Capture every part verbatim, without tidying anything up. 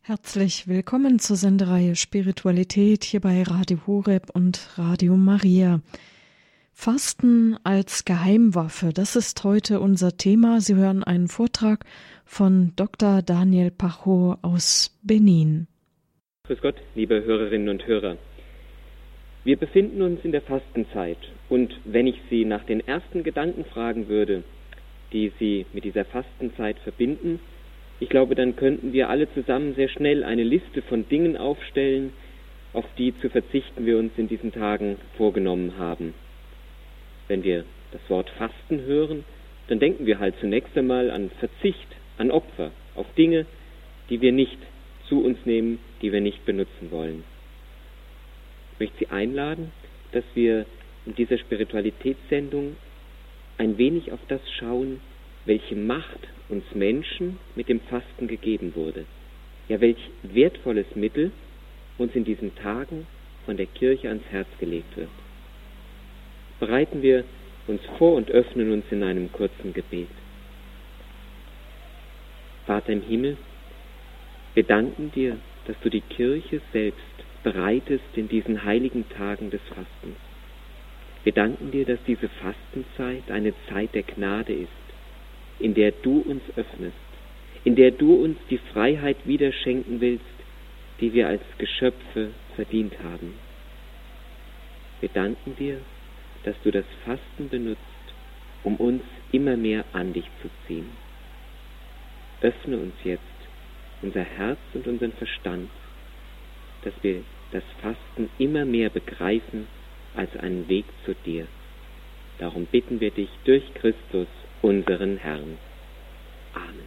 Herzlich willkommen zur Sendereihe Spiritualität hier bei Radio Horeb und Radio Maria. Fasten als Geheimwaffe, das ist heute unser Thema. Sie hören einen Vortrag von Doktor Daniel Pacho aus Benin. Grüß Gott, liebe Hörerinnen und Hörer. Wir befinden uns in der Fastenzeit und wenn ich Sie nach den ersten Gedanken fragen würde, die Sie mit dieser Fastenzeit verbinden, ich glaube, dann könnten wir alle zusammen sehr schnell eine Liste von Dingen aufstellen, auf die zu verzichten wir uns in diesen Tagen vorgenommen haben. Wenn wir das Wort Fasten hören, dann denken wir halt zunächst einmal an Verzicht, an Opfer, auf Dinge, die wir nicht zu uns nehmen, die wir nicht benutzen wollen. Ich möchte Sie einladen, dass wir in dieser Spiritualitätssendung ein wenig auf das schauen, welche Macht uns Menschen mit dem Fasten gegeben wurde. Ja, welch wertvolles Mittel uns in diesen Tagen von der Kirche ans Herz gelegt wird. Bereiten wir uns vor und öffnen uns in einem kurzen Gebet. Vater im Himmel, wir danken dir, dass du die Kirche selbst bereitest in diesen heiligen Tagen des Fastens. Wir danken dir, dass diese Fastenzeit eine Zeit der Gnade ist, in der du uns öffnest, in der du uns die Freiheit wieder schenken willst, die wir als Geschöpfe verdient haben. Wir danken dir, dass du das Fasten benutzt, um uns immer mehr an dich zu ziehen. Öffne uns jetzt unser Herz und unseren Verstand, dass wir das Fasten immer mehr begreifen als einen Weg zu dir. Darum bitten wir dich durch Christus, unseren Herrn. Amen.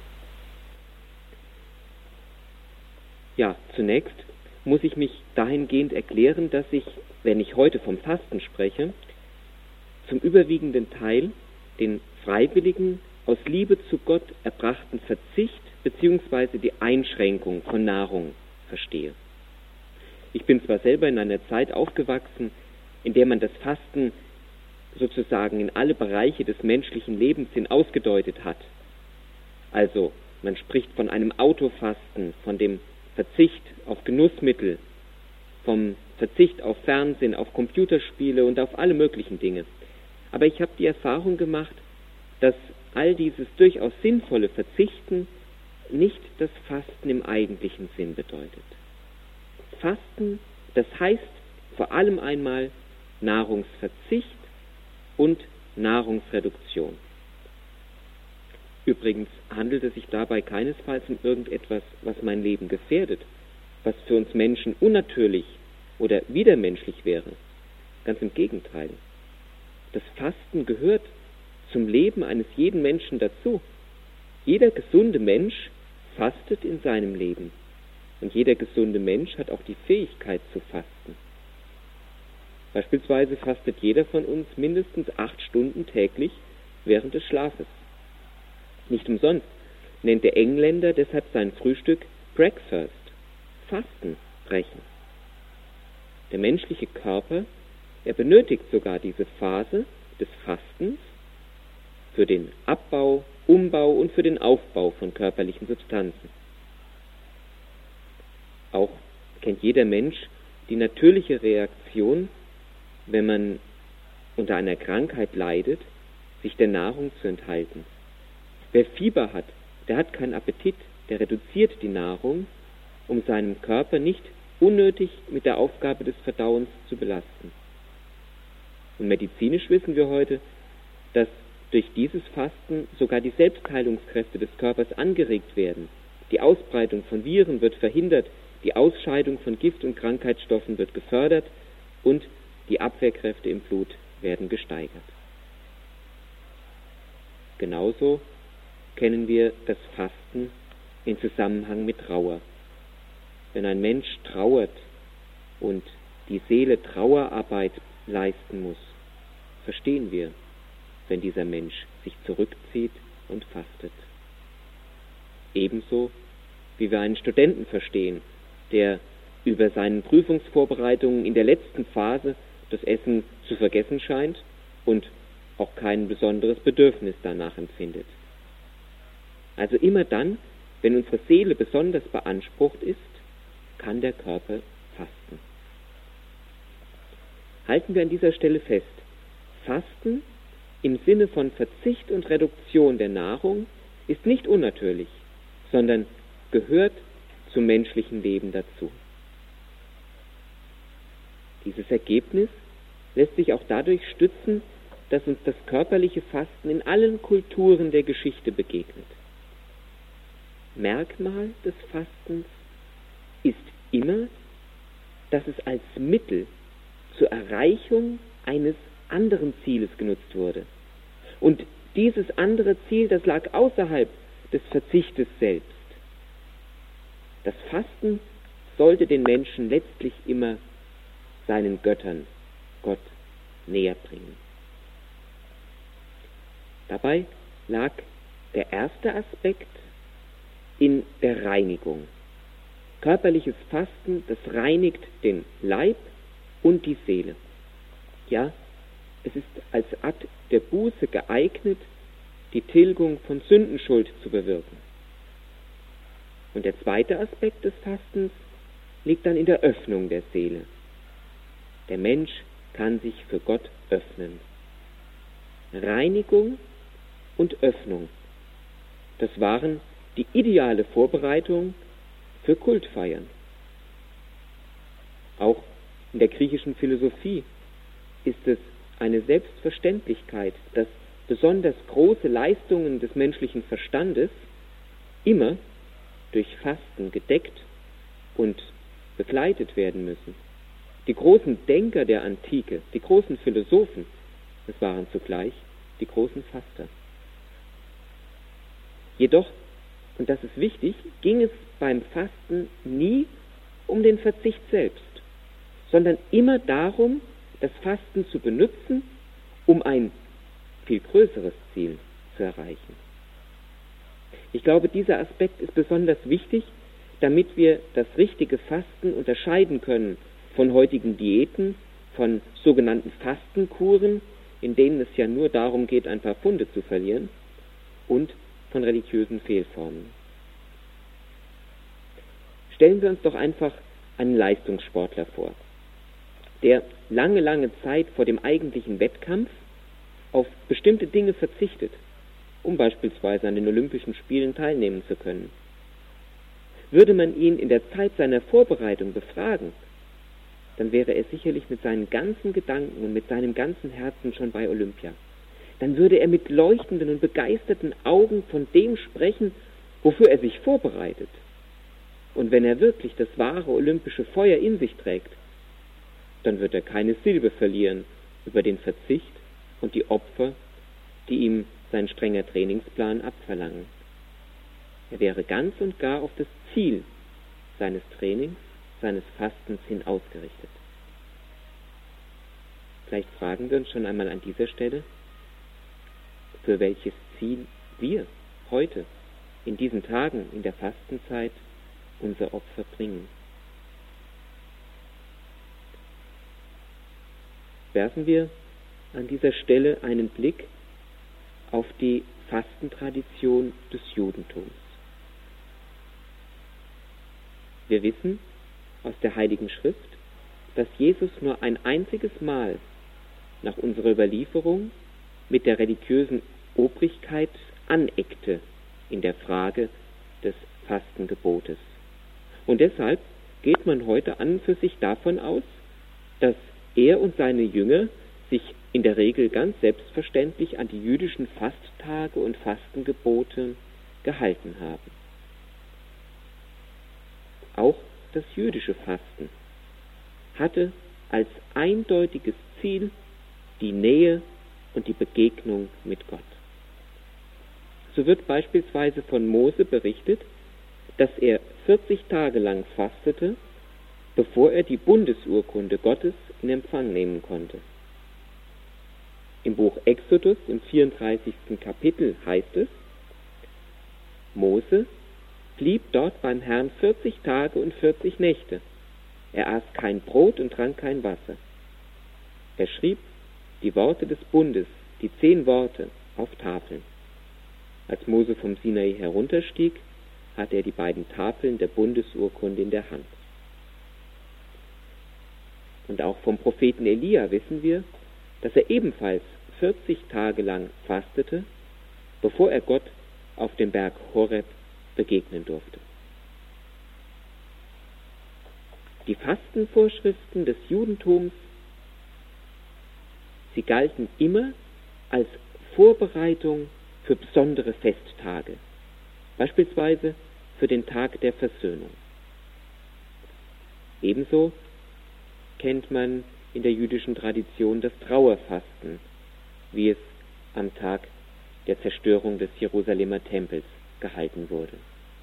Ja, zunächst muss ich mich dahingehend erklären, dass ich, wenn ich heute vom Fasten spreche, zum überwiegenden Teil den freiwilligen, aus Liebe zu Gott erbrachten Verzicht bzw. die Einschränkung von Nahrung verstehe. Ich bin zwar selber in einer Zeit aufgewachsen, in der man das Fasten sozusagen in alle Bereiche des menschlichen Lebens hin ausgedeutet hat. Also, man spricht von einem Autofasten, von dem Verzicht auf Genussmittel, vom Verzicht auf Fernsehen, auf Computerspiele und auf alle möglichen Dinge. Aber ich habe die Erfahrung gemacht, dass all dieses durchaus sinnvolle Verzichten nicht das Fasten im eigentlichen Sinn bedeutet. Fasten, das heißt vor allem einmal Nahrungsverzicht und Nahrungsreduktion. Übrigens handelt es sich dabei keinesfalls um irgendetwas, was mein Leben gefährdet, was für uns Menschen unnatürlich oder widermenschlich wäre. Ganz im Gegenteil. Das Fasten gehört zum Leben eines jeden Menschen dazu. Jeder gesunde Mensch fastet in seinem Leben. Und jeder gesunde Mensch hat auch die Fähigkeit zu fasten. Beispielsweise fastet jeder von uns mindestens acht Stunden täglich während des Schlafes. Nicht umsonst nennt der Engländer deshalb sein Frühstück Breakfast, Fastenbrechen. Der menschliche Körper, er benötigt sogar diese Phase des Fastens für den Abbau, Umbau und für den Aufbau von körperlichen Substanzen. Auch kennt jeder Mensch die natürliche Reaktion, wenn man unter einer Krankheit leidet, sich der Nahrung zu enthalten. Wer Fieber hat, der hat keinen Appetit, der reduziert die Nahrung, um seinen Körper nicht unnötig mit der Aufgabe des Verdauens zu belasten. Und medizinisch wissen wir heute, dass durch dieses Fasten sogar die Selbstheilungskräfte des Körpers angeregt werden. Die Ausbreitung von Viren wird verhindert, die Ausscheidung von Gift- und Krankheitsstoffen wird gefördert und die Abwehrkräfte im Blut werden gesteigert. Genauso kennen wir das Fasten in Zusammenhang mit Trauer. Wenn ein Mensch trauert und die Seele Trauerarbeit leisten muss, verstehen wir, wenn dieser Mensch sich zurückzieht und fastet. Ebenso wie wir einen Studenten verstehen, der über seinen Prüfungsvorbereitungen in der letzten Phase das Essen zu vergessen scheint und auch kein besonderes Bedürfnis danach empfindet. Also immer dann, wenn unsere Seele besonders beansprucht ist, kann der Körper fasten. Halten wir an dieser Stelle fest, Fasten im Sinne von Verzicht und Reduktion der Nahrung ist nicht unnatürlich, sondern gehört zum menschlichen Leben dazu. Dieses Ergebnis lässt sich auch dadurch stützen, dass uns das körperliche Fasten in allen Kulturen der Geschichte begegnet. Merkmal des Fastens ist immer, dass es als Mittel zur Erreichung eines anderen Zieles genutzt wurde. Und dieses andere Ziel, das lag außerhalb des Verzichtes selbst. Das Fasten sollte den Menschen letztlich immer seinen Göttern, Gott, näher bringen. Dabei lag der erste Aspekt in der Reinigung. Körperliches Fasten, das reinigt den Leib und die Seele. Ja, es ist als Akt der Buße geeignet, die Tilgung von Sündenschuld zu bewirken. Und der zweite Aspekt des Fastens liegt dann in der Öffnung der Seele. Der Mensch kann sich für Gott öffnen. Reinigung und Öffnung, das waren die ideale Vorbereitung für Kultfeiern. Auch in der griechischen Philosophie ist es eine Selbstverständlichkeit, dass besonders große Leistungen des menschlichen Verstandes immer durch Fasten gedeckt und begleitet werden müssen. Die großen Denker der Antike, die großen Philosophen, es waren zugleich die großen Faster. Jedoch, und das ist wichtig, ging es beim Fasten nie um den Verzicht selbst, sondern immer darum, das Fasten zu benutzen, um ein viel größeres Ziel zu erreichen. Ich glaube, dieser Aspekt ist besonders wichtig, damit wir das richtige Fasten unterscheiden können von heutigen Diäten, von sogenannten Fastenkuren, in denen es ja nur darum geht, ein paar Pfunde zu verlieren, und von religiösen Fehlformen. Stellen wir uns doch einfach einen Leistungssportler vor, der lange, lange Zeit vor dem eigentlichen Wettkampf auf bestimmte Dinge verzichtet, um beispielsweise an den Olympischen Spielen teilnehmen zu können. Würde man ihn in der Zeit seiner Vorbereitung befragen, dann wäre er sicherlich mit seinen ganzen Gedanken und mit seinem ganzen Herzen schon bei Olympia. Dann würde er mit leuchtenden und begeisterten Augen von dem sprechen, wofür er sich vorbereitet. Und wenn er wirklich das wahre olympische Feuer in sich trägt, dann wird er keine Silbe verlieren über den Verzicht und die Opfer, die ihm sein strenger Trainingsplan abverlangen. Er wäre ganz und gar auf das Ziel seines Trainings, seines Fastens hin ausgerichtet. Vielleicht fragen wir uns schon einmal an dieser Stelle, für welches Ziel wir heute, in diesen Tagen, in der Fastenzeit, unser Opfer bringen. Werfen wir an dieser Stelle einen Blick auf die Fastentradition des Judentums. Wir wissen aus der Heiligen Schrift, dass Jesus nur ein einziges Mal nach unserer Überlieferung mit der religiösen Obrigkeit aneckte in der Frage des Fastengebotes. Und deshalb geht man heute an und für sich davon aus, dass er und seine Jünger sich in der Regel ganz selbstverständlich an die jüdischen Fasttage und Fastengebote gehalten haben. Auch das jüdische Fasten hatte als eindeutiges Ziel die Nähe und die Begegnung mit Gott. So wird beispielsweise von Mose berichtet, dass er vierzig Tage lang fastete, bevor er die Bundesurkunde Gottes in Empfang nehmen konnte. Im Buch Exodus im vierunddreißigsten Kapitel heißt es: Mose blieb dort beim Herrn vierzig Tage und vierzig Nächte. Er aß kein Brot und trank kein Wasser. Er schrieb die Worte des Bundes, die zehn Worte, auf Tafeln. Als Mose vom Sinai herunterstieg, hatte er die beiden Tafeln der Bundesurkunde in der Hand. Und auch vom Propheten Elia wissen wir, dass er ebenfalls vierzig Tage lang fastete, bevor er Gott auf dem Berg Horeb begegnen durfte. Die Fastenvorschriften des Judentums, sie galten immer als Vorbereitung für besondere Festtage, beispielsweise für den Tag der Versöhnung. Ebenso kennt man in der jüdischen Tradition das Trauerfasten, wie es am Tag der Zerstörung des Jerusalemer Tempels gehalten wurde.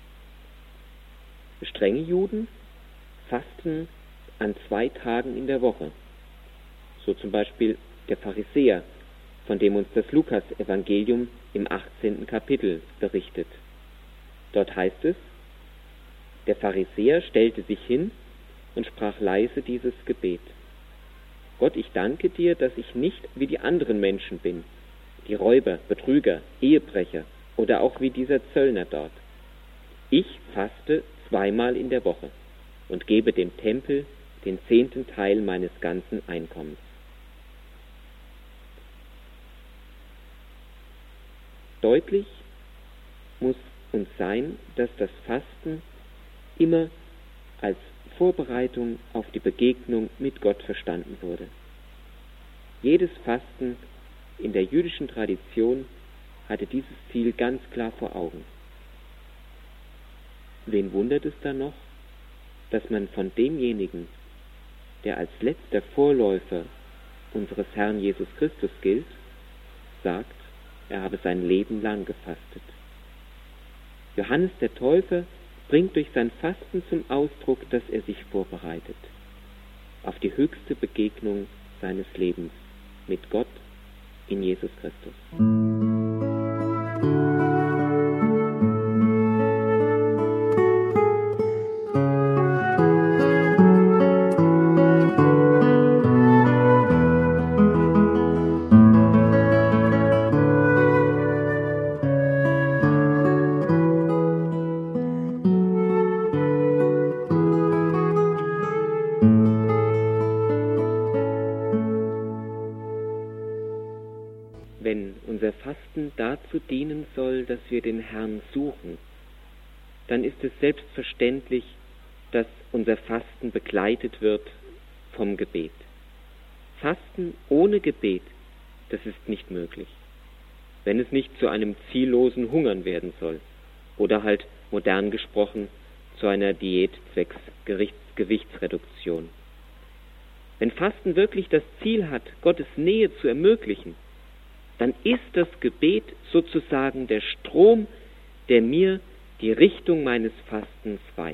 Strenge Juden fasten an zwei Tagen in der Woche, so zum Beispiel der Pharisäer, von dem uns das Lukas-Evangelium im achtzehnten Kapitel berichtet. Dort heißt es, der Pharisäer stellte sich hin und sprach leise dieses Gebet. Gott, ich danke dir, dass ich nicht wie die anderen Menschen bin, die Räuber, Betrüger, Ehebrecher oder auch wie dieser Zöllner dort. Ich faste zweimal in der Woche und gebe dem Tempel den zehnten Teil meines ganzen Einkommens. Deutlich muss uns sein, dass das Fasten immer als Vorbereitung auf die Begegnung mit Gott verstanden wurde. Jedes Fasten in der jüdischen Tradition hatte dieses Ziel ganz klar vor Augen. Wen wundert es dann noch, dass man von demjenigen, der als letzter Vorläufer unseres Herrn Jesus Christus gilt, sagt, er habe sein Leben lang gefastet. Johannes der Täufer bringt durch sein Fasten zum Ausdruck, dass er sich vorbereitet auf die höchste Begegnung seines Lebens mit Gott in Jesus Christus. Wenn unser Fasten dazu dienen soll, dass wir den Herrn suchen, dann ist es selbstverständlich, dass unser Fasten begleitet wird vom Gebet. Fasten ohne Gebet, das ist nicht möglich, wenn es nicht zu einem ziellosen Hungern werden soll oder halt modern gesprochen zu einer Diät zwecks Gewichtsreduktion. Wenn Fasten wirklich das Ziel hat, Gottes Nähe zu ermöglichen, dann ist das Gebet sozusagen der Strom, der mir die Richtung meines Fastens weist.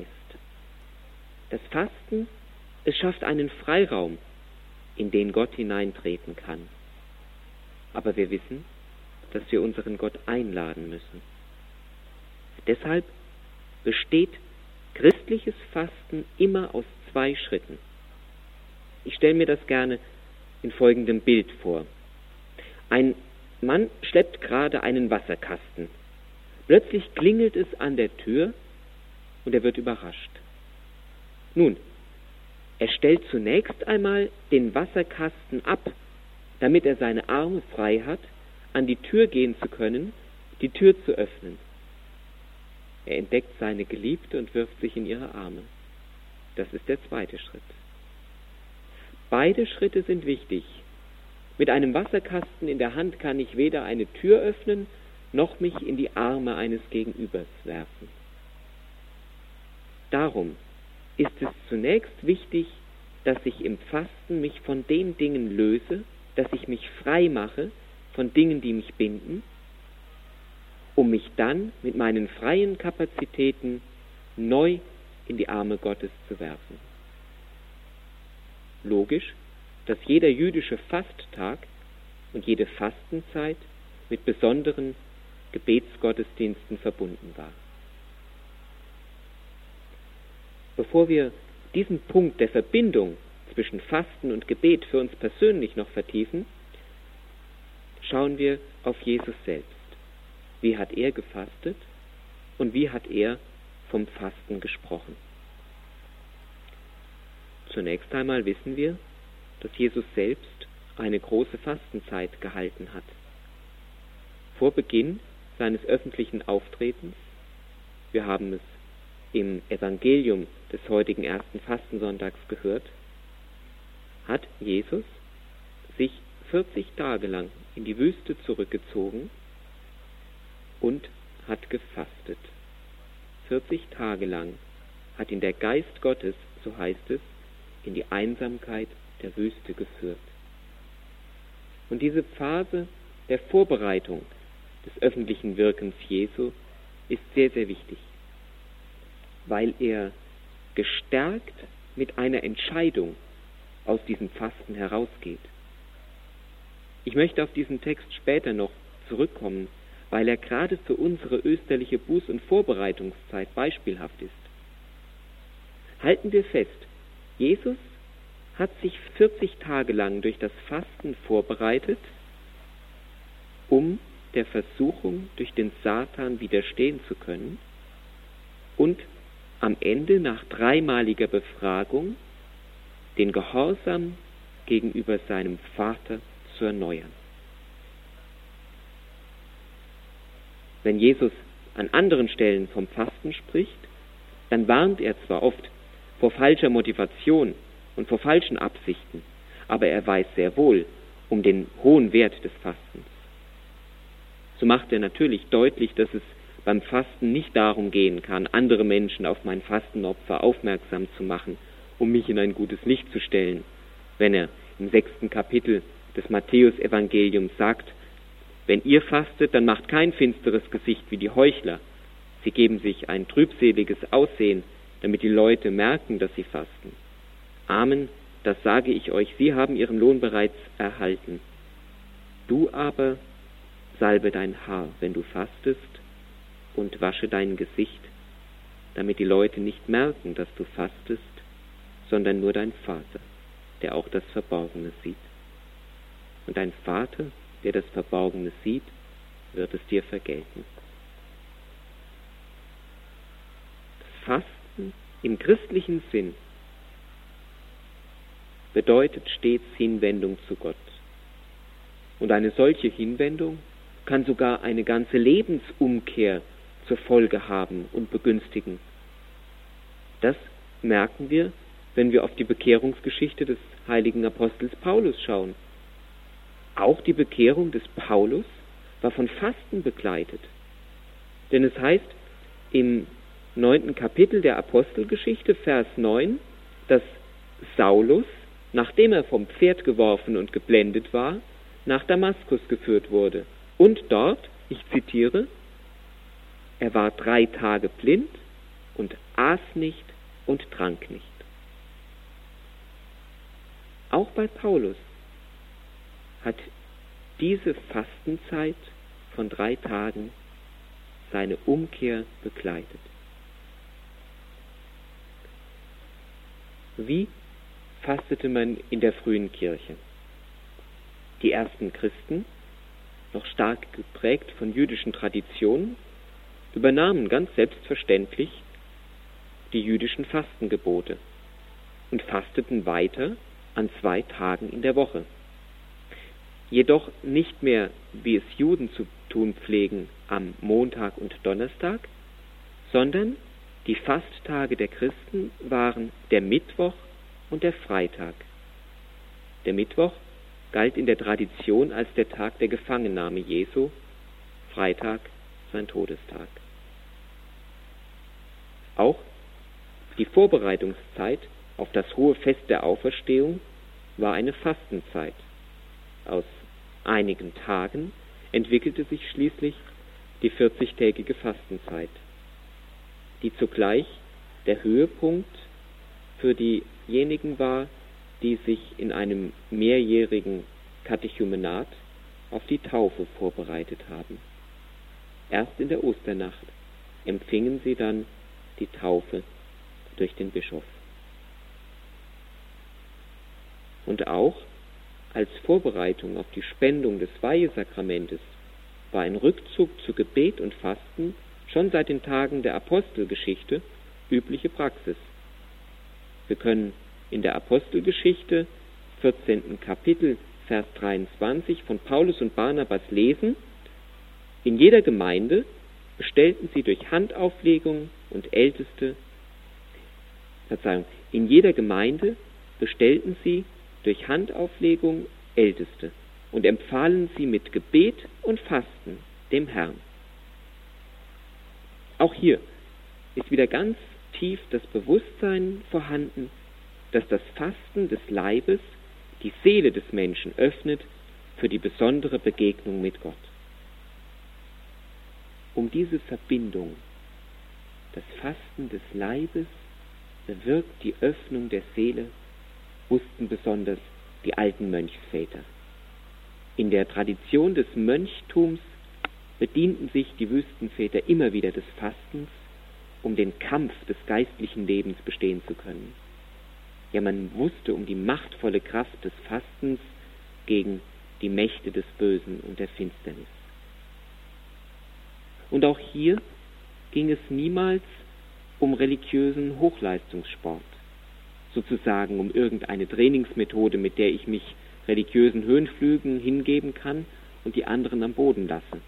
Das Fasten, es schafft einen Freiraum, in den Gott hineintreten kann. Aber wir wissen, dass wir unseren Gott einladen müssen. Deshalb besteht christliches Fasten immer aus zwei Schritten. Ich stelle mir das gerne in folgendem Bild vor. Ein Mann schleppt gerade einen Wasserkasten. Plötzlich klingelt es an der Tür und er wird überrascht. Nun, er stellt zunächst einmal den Wasserkasten ab, damit er seine Arme frei hat, an die Tür gehen zu können, die Tür zu öffnen. Er entdeckt seine Geliebte und wirft sich in ihre Arme. Das ist der zweite Schritt. Beide Schritte sind wichtig. Mit einem Wasserkasten in der Hand kann ich weder eine Tür öffnen, noch mich in die Arme eines Gegenübers werfen. Darum ist es zunächst wichtig, dass ich im Fasten mich von den Dingen löse, dass ich mich frei mache von Dingen, die mich binden, um mich dann mit meinen freien Kapazitäten neu in die Arme Gottes zu werfen. Logisch, dass jeder jüdische Fasttag und jede Fastenzeit mit besonderen Gebetsgottesdiensten verbunden war. Bevor wir diesen Punkt der Verbindung zwischen Fasten und Gebet für uns persönlich noch vertiefen, schauen wir auf Jesus selbst. Wie hat er gefastet und wie hat er vom Fasten gesprochen. Zunächst einmal wissen wir, dass Jesus selbst eine große Fastenzeit gehalten hat. Vor Beginn seines öffentlichen Auftretens, wir haben es im Evangelium des heutigen ersten Fastensonntags gehört, hat Jesus sich vierzig Tage lang in die Wüste zurückgezogen und hat gefastet. vierzig Tage lang hat ihn der Geist Gottes, so heißt es, in die Einsamkeit der Wüste geführt. Und diese Phase der Vorbereitung des öffentlichen Wirkens Jesu ist sehr, sehr wichtig, weil er gestärkt mit einer Entscheidung aus diesem Fasten herausgeht. Ich möchte auf diesen Text später noch zurückkommen, weil er gerade für unsere österliche Buß- und Vorbereitungszeit beispielhaft ist. Halten wir fest, Jesus hat sich vierzig Tage lang durch das Fasten vorbereitet, um der Versuchung durch den Satan widerstehen zu können und am Ende nach dreimaliger Befragung den Gehorsam gegenüber seinem Vater zu erneuern. Wenn Jesus an anderen Stellen vom Fasten spricht, dann warnt er zwar oft vor falscher Motivation und vor falschen Absichten, aber er weiß sehr wohl um den hohen Wert des Fastens. So macht er natürlich deutlich, dass es beim Fasten nicht darum gehen kann, andere Menschen auf mein Fastenopfer aufmerksam zu machen, um mich in ein gutes Licht zu stellen, wenn er im sechsten Kapitel des Matthäus-Evangeliums sagt, wenn ihr fastet, dann macht kein finsteres Gesicht wie die Heuchler. Sie geben sich ein trübseliges Aussehen, damit die Leute merken, dass sie fasten. Amen, das sage ich euch, sie haben ihren Lohn bereits erhalten. Du aber salbe dein Haar, wenn du fastest, und wasche dein Gesicht, damit die Leute nicht merken, dass du fastest, sondern nur dein Vater, der auch das Verborgene sieht. Und dein Vater, der das Verborgene sieht, wird es dir vergelten. Das Fasten im christlichen Sinn bedeutet stets Hinwendung zu Gott. Und eine solche Hinwendung kann sogar eine ganze Lebensumkehr zur Folge haben und begünstigen. Das merken wir, wenn wir auf die Bekehrungsgeschichte des heiligen Apostels Paulus schauen. Auch die Bekehrung des Paulus war von Fasten begleitet. Denn es heißt im neunten Kapitel der Apostelgeschichte, Vers neun, dass Saulus, nachdem er vom Pferd geworfen und geblendet war, nach Damaskus geführt wurde. Und dort, ich zitiere, er war drei Tage blind und aß nicht und trank nicht. Auch bei Paulus hat diese Fastenzeit von drei Tagen seine Umkehr begleitet. Wie fastete man in der frühen Kirche? Die ersten Christen, noch stark geprägt von jüdischen Traditionen, übernahmen ganz selbstverständlich die jüdischen Fastengebote und fasteten weiter an zwei Tagen in der Woche. Jedoch nicht mehr, wie es Juden zu tun pflegen, am Montag und Donnerstag, sondern die Fasttage der Christen waren der Mittwoch und der Freitag. Der Mittwoch galt in der Tradition als der Tag der Gefangennahme Jesu, Freitag sein Todestag. Auch die Vorbereitungszeit auf das hohe Fest der Auferstehung war eine Fastenzeit. Aus einigen Tagen entwickelte sich schließlich die vierzigtägige Fastenzeit, die zugleich der Höhepunkt für diejenigen war, die sich in einem mehrjährigen Katechumenat auf die Taufe vorbereitet haben. Erst in der Osternacht empfingen sie dann die Taufe durch den Bischof. Und auch als Vorbereitung auf die Spendung des Weihesakramentes war ein Rückzug zu Gebet und Fasten schon seit den Tagen der Apostelgeschichte übliche Praxis. Wir können in der Apostelgeschichte, vierzehnten Kapitel, Vers dreiundzwanzig von Paulus und Barnabas lesen: In jeder Gemeinde bestellten sie durch Handauflegung und Älteste, Verzeihung, in jeder Gemeinde bestellten sie durch Handauflegung Älteste und empfahlen sie mit Gebet und Fasten dem Herrn. Auch hier ist wieder ganz tief das Bewusstsein vorhanden, dass das Fasten des Leibes die Seele des Menschen öffnet für die besondere Begegnung mit Gott. Um diese Verbindung, das Fasten des Leibes bewirkt die Öffnung der Seele, wussten besonders die alten Mönchsväter. In der Tradition des Mönchtums bedienten sich die Wüstenväter immer wieder des Fastens, um den Kampf des geistlichen Lebens bestehen zu können. Ja, man wusste um die machtvolle Kraft des Fastens gegen die Mächte des Bösen und der Finsternis. Und auch hier ging es niemals um religiösen Hochleistungssport, sozusagen um irgendeine Trainingsmethode, mit der ich mich religiösen Höhenflügen hingeben kann und die anderen am Boden lasse.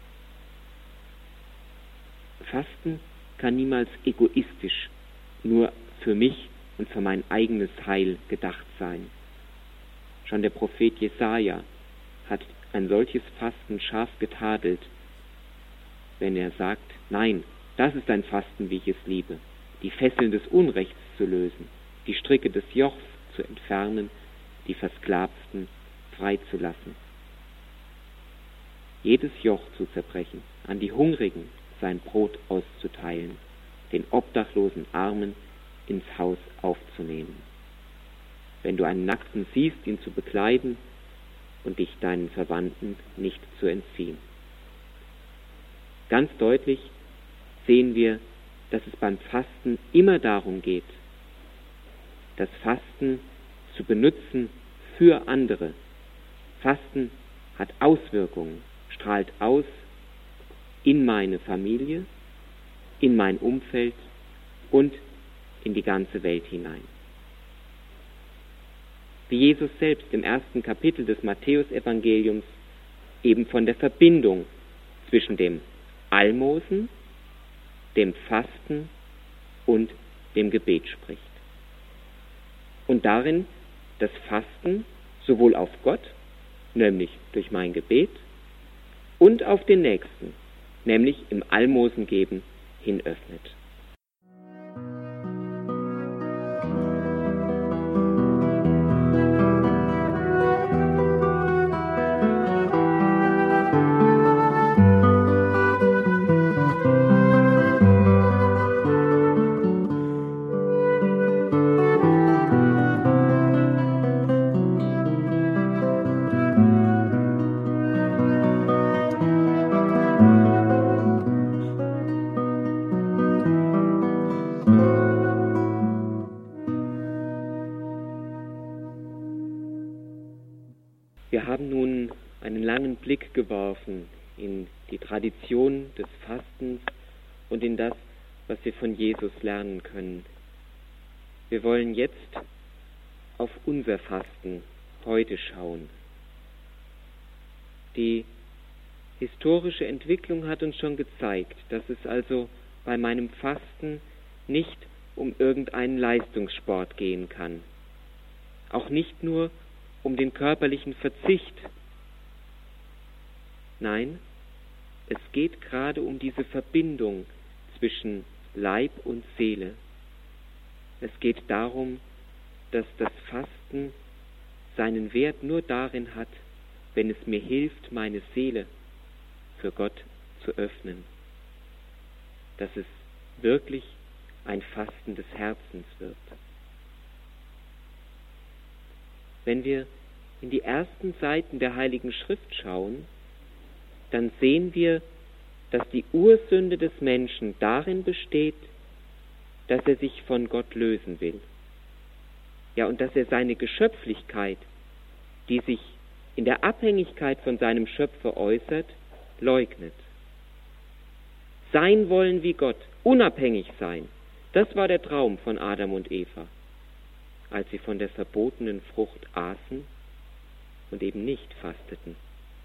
Fasten kann niemals egoistisch nur für mich und für mein eigenes Heil gedacht sein. Schon der Prophet Jesaja hat ein solches Fasten scharf getadelt, wenn er sagt: Nein, das ist ein Fasten, wie ich es liebe, die Fesseln des Unrechts zu lösen, die Stricke des Jochs zu entfernen, die Versklavten freizulassen. Jedes Joch zu zerbrechen, an die Hungrigen sein Brot auszuteilen, den obdachlosen Armen ins Haus aufzunehmen. Wenn du einen Nackten siehst, ihn zu bekleiden und dich deinen Verwandten nicht zu entziehen. Ganz deutlich sehen wir, dass es beim Fasten immer darum geht, das Fasten zu benutzen für andere. Fasten hat Auswirkungen, strahlt aus in meine Familie, in mein Umfeld und in die ganze Welt hinein. Wie Jesus selbst im ersten Kapitel des Matthäusevangeliums eben von der Verbindung zwischen dem Almosen, dem Fasten und dem Gebet spricht. Und darin das Fasten sowohl auf Gott, nämlich durch mein Gebet, und auf den Nächsten, nämlich im Almosengeben, hin öffnet. Wir haben nun einen langen Blick geworfen in die Tradition des Fastens und in das, was wir von Jesus lernen können. Wir wollen jetzt auf unser Fasten heute schauen. Die historische Entwicklung hat uns schon gezeigt, dass es also bei meinem Fasten nicht um irgendeinen Leistungssport gehen kann. Auch nicht nur um den körperlichen Verzicht. Nein, es geht gerade um diese Verbindung zwischen Leib und Seele. Es geht darum, dass das Fasten seinen Wert nur darin hat, wenn es mir hilft, meine Seele für Gott zu öffnen. Dass es wirklich ein Fasten des Herzens wird. Wenn wir in die ersten Seiten der Heiligen Schrift schauen, dann sehen wir, dass die Ursünde des Menschen darin besteht, dass er sich von Gott lösen will. Ja, und dass er seine Geschöpflichkeit, die sich in der Abhängigkeit von seinem Schöpfer äußert, leugnet. sein wollen wie Gott, unabhängig sein. Das war der Traum von Adam und Eva, als sie von der verbotenen Frucht aßen und eben nicht fasteten.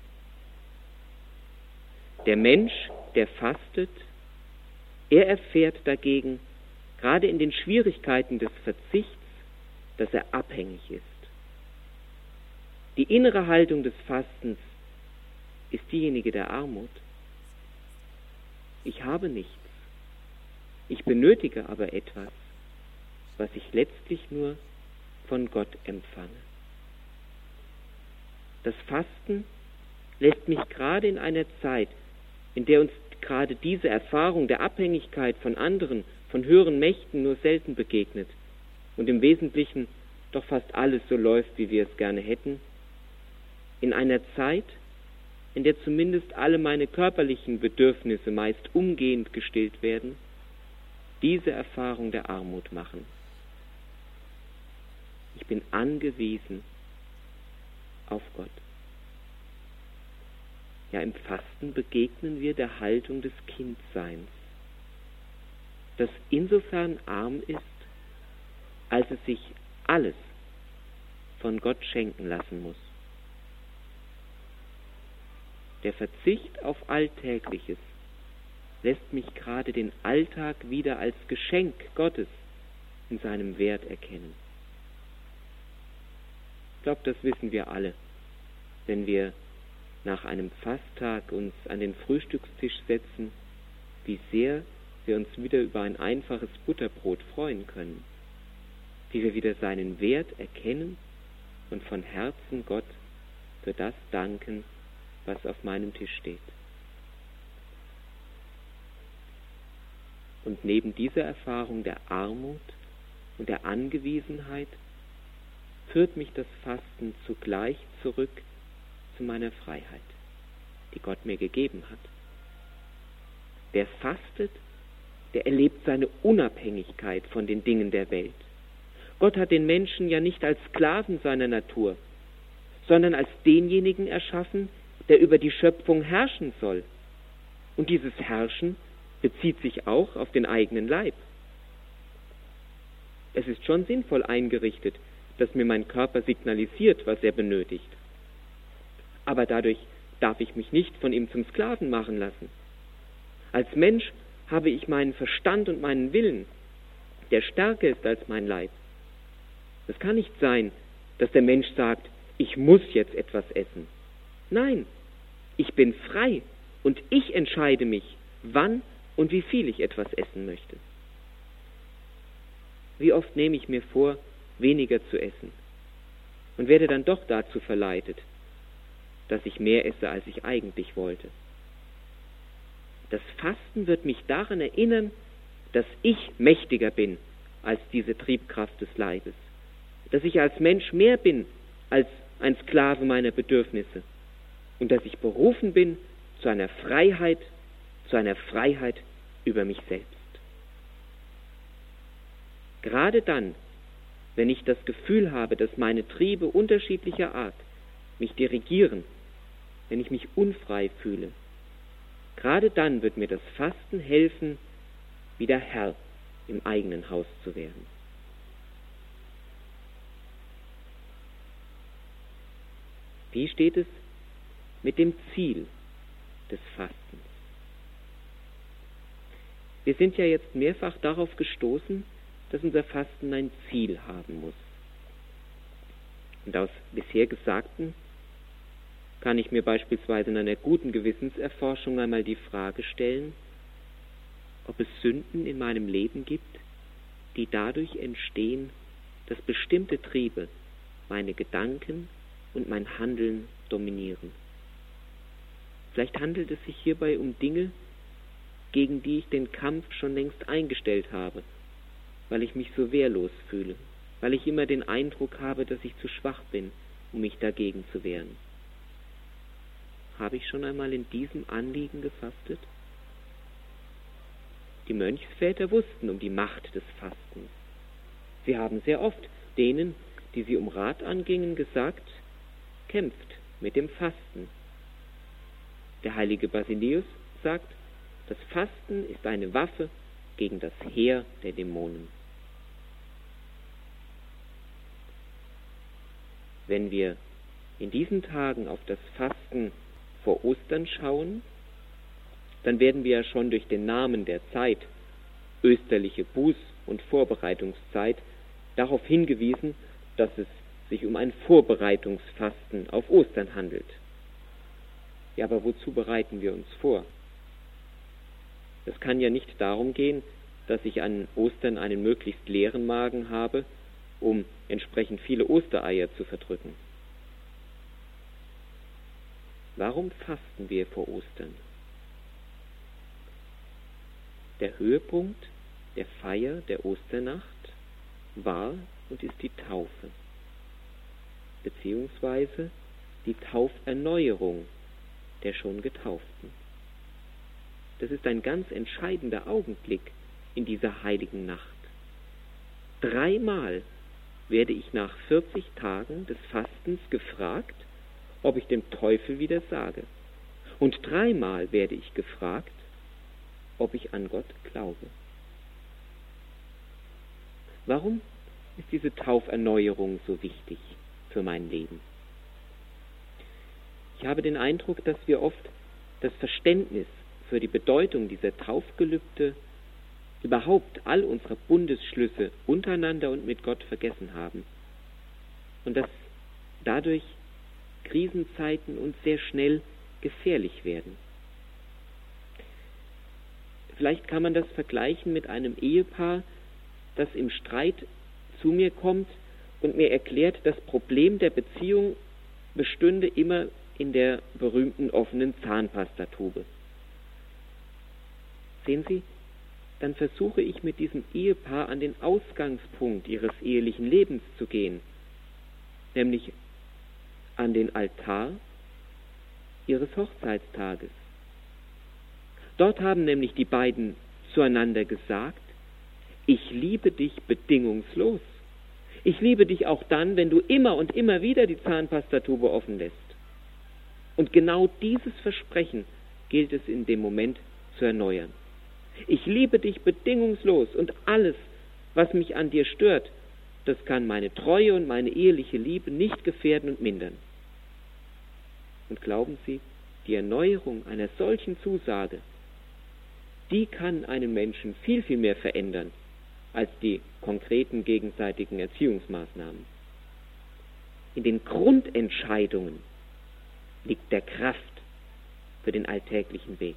Der Mensch, der fastet, er erfährt dagegen, gerade in den Schwierigkeiten des Verzichts, dass er abhängig ist. Die innere Haltung des Fastens ist diejenige der Armut. Ich habe nichts. Ich benötige aber etwas, was ich letztlich nur von Gott empfange. Das Fasten lässt mich gerade in einer Zeit, in der uns gerade diese Erfahrung der Abhängigkeit von anderen, von höheren Mächten nur selten begegnet und im Wesentlichen doch fast alles so läuft, wie wir es gerne hätten, in einer Zeit, in der zumindest alle meine körperlichen Bedürfnisse meist umgehend gestillt werden, diese Erfahrung der Armut machen. Ich bin angewiesen auf Gott. Ja, im Fasten begegnen wir der Haltung des Kindseins, das insofern arm ist, als es sich alles von Gott schenken lassen muss. Der Verzicht auf Alltägliches lässt mich gerade den Alltag wieder als Geschenk Gottes in seinem Wert erkennen. Ich glaube, das wissen wir alle, wenn wir nach einem Fasttag uns an den Frühstückstisch setzen, wie sehr wir uns wieder über ein einfaches Butterbrot freuen können, wie wir wieder seinen Wert erkennen und von Herzen Gott für das danken, was auf meinem Tisch steht. Und neben dieser Erfahrung der Armut und der Angewiesenheit führt mich das Fasten zugleich zurück zu meiner Freiheit, die Gott mir gegeben hat. Wer fastet, der erlebt seine Unabhängigkeit von den Dingen der Welt. Gott hat den Menschen ja nicht als Sklaven seiner Natur, sondern als denjenigen erschaffen, der über die Schöpfung herrschen soll. Und dieses Herrschen bezieht sich auch auf den eigenen Leib. Es ist schon sinnvoll eingerichtet, dass mir mein Körper signalisiert, was er benötigt. Aber dadurch darf ich mich nicht von ihm zum Sklaven machen lassen. Als Mensch habe ich meinen Verstand und meinen Willen, der stärker ist als mein Leib. Es kann nicht sein, dass der Mensch sagt, ich muss jetzt etwas essen. Nein, ich bin frei und ich entscheide mich, wann und wie viel ich etwas essen möchte. Wie oft nehme ich mir vor, weniger zu essen und werde dann doch dazu verleitet, dass ich mehr esse, als ich eigentlich wollte. Das Fasten wird mich daran erinnern, dass ich mächtiger bin als diese Triebkraft des Leibes, dass ich als Mensch mehr bin als ein Sklave meiner Bedürfnisse und dass ich berufen bin zu einer Freiheit, zu einer Freiheit über mich selbst. Gerade dann, wenn ich das Gefühl habe, dass meine Triebe unterschiedlicher Art mich dirigieren, wenn ich mich unfrei fühle, gerade dann wird mir das Fasten helfen, wieder Herr im eigenen Haus zu werden. Wie steht es mit dem Ziel des Fastens? Wir sind ja jetzt mehrfach darauf gestoßen, dass unser Fasten ein Ziel haben muss. Und aus bisher Gesagten kann ich mir beispielsweise in einer guten Gewissenserforschung einmal die Frage stellen, ob es Sünden in meinem Leben gibt, die dadurch entstehen, dass bestimmte Triebe meine Gedanken und mein Handeln dominieren. Vielleicht handelt es sich hierbei um Dinge, gegen die ich den Kampf schon längst eingestellt habe, weil ich mich so wehrlos fühle, weil ich immer den Eindruck habe, dass ich zu schwach bin, um mich dagegen zu wehren. Habe ich schon einmal in diesem Anliegen gefastet? Die Mönchsväter wussten um die Macht des Fastens. Sie haben sehr oft denen, die sie um Rat angingen, gesagt, kämpft mit dem Fasten. Der heilige Basileus sagt, Das Fasten ist eine Waffe gegen das Heer der Dämonen. Wenn wir in diesen Tagen auf das Fasten vor Ostern schauen, dann werden wir ja schon durch den Namen der Zeit, österliche Buß- und Vorbereitungszeit, darauf hingewiesen, dass es sich um ein Vorbereitungsfasten auf Ostern handelt. Ja, aber wozu bereiten wir uns vor? Es kann ja nicht darum gehen, dass ich an Ostern einen möglichst leeren Magen habe, um entsprechend viele Ostereier zu verdrücken. Warum fasten wir vor Ostern? Der Höhepunkt der Feier der Osternacht war und ist die Taufe, beziehungsweise die Tauferneuerung der schon Getauften. Das ist ein ganz entscheidender Augenblick in dieser heiligen Nacht. Dreimal werde ich nach vierzig Tagen des Fastens gefragt, ob ich dem Teufel widersage. Und dreimal werde ich gefragt, ob ich an Gott glaube. Warum ist diese Tauferneuerung so wichtig für mein Leben? Ich habe den Eindruck, dass wir oft das Verständnis für die Bedeutung dieser Taufgelübde, überhaupt all unsere Bundesschlüsse untereinander und mit Gott vergessen haben. Und dass dadurch Krisenzeiten uns sehr schnell gefährlich werden. Vielleicht kann man das vergleichen mit einem Ehepaar, das im Streit zu mir kommt und mir erklärt, das Problem der Beziehung bestünde immer in der berühmten offenen Zahnpastatube. Sehen Sie, dann versuche ich mit diesem Ehepaar an den Ausgangspunkt ihres ehelichen Lebens zu gehen, nämlich an den Altar ihres Hochzeitstages. Dort haben nämlich die beiden zueinander gesagt: Ich liebe dich bedingungslos. Ich liebe dich auch dann, wenn du immer und immer wieder die Zahnpastatube offen lässt. Und genau dieses Versprechen gilt es in dem Moment zu erneuern. Ich liebe dich bedingungslos und alles, was mich an dir stört, das kann meine Treue und meine eheliche Liebe nicht gefährden und mindern. Und glauben Sie, die Erneuerung einer solchen Zusage, die kann einen Menschen viel, viel mehr verändern als die konkreten gegenseitigen Erziehungsmaßnahmen. In den Grundentscheidungen liegt der Kraft für den alltäglichen Weg.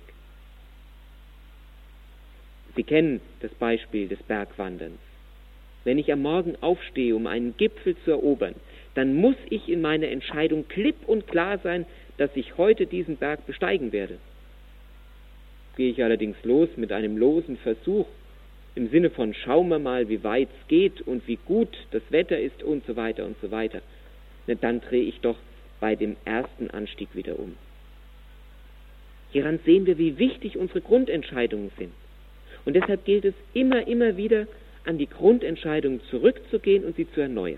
Sie kennen das Beispiel des Bergwanderns. Wenn ich am Morgen aufstehe, um einen Gipfel zu erobern, dann muss ich in meiner Entscheidung klipp und klar sein, dass ich heute diesen Berg besteigen werde. Gehe ich allerdings los mit einem losen Versuch, im Sinne von schauen wir mal, wie weit es geht und wie gut das Wetter ist und so weiter und so weiter, dann drehe ich doch bei dem ersten Anstieg wieder um. Hieran sehen wir, wie wichtig unsere Grundentscheidungen sind. Und deshalb gilt es immer, immer wieder, an die Grundentscheidungen zurückzugehen und sie zu erneuern.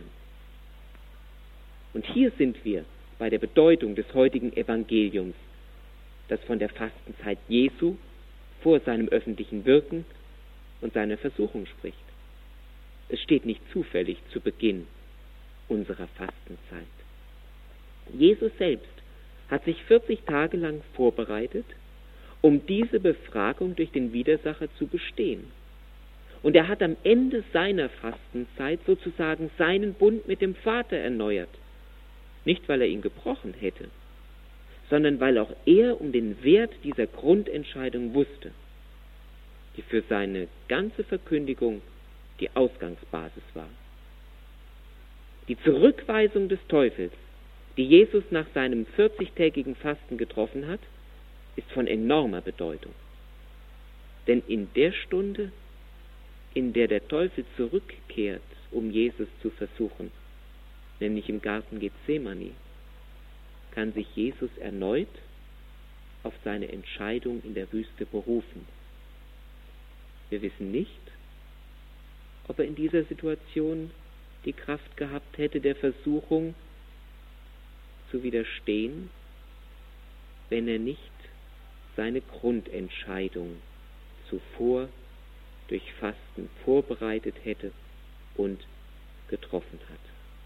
Und hier sind wir bei der Bedeutung des heutigen Evangeliums, das von der Fastenzeit Jesu vor seinem öffentlichen Wirken und seiner Versuchung spricht. Es steht nicht zufällig zu Beginn unserer Fastenzeit. Jesus selbst hat sich vierzig Tage lang vorbereitet, um diese Befragung durch den Widersacher zu bestehen. Und er hat am Ende seiner Fastenzeit sozusagen seinen Bund mit dem Vater erneuert. Nicht, weil er ihn gebrochen hätte, sondern weil auch er um den Wert dieser Grundentscheidung wusste, die für seine ganze Verkündigung die Ausgangsbasis war. Die Zurückweisung des Teufels, die Jesus nach seinem vierzigtägigen Fasten getroffen hat, ist von enormer Bedeutung. Denn in der Stunde, in der der Teufel zurückkehrt, um Jesus zu versuchen, nämlich im Garten Gethsemane, kann sich Jesus erneut auf seine Entscheidung in der Wüste berufen. Wir wissen nicht, ob er in dieser Situation die Kraft gehabt hätte, der Versuchung zu widerstehen, wenn er nicht seine Grundentscheidung zuvor durch Fasten vorbereitet hätte und getroffen hat.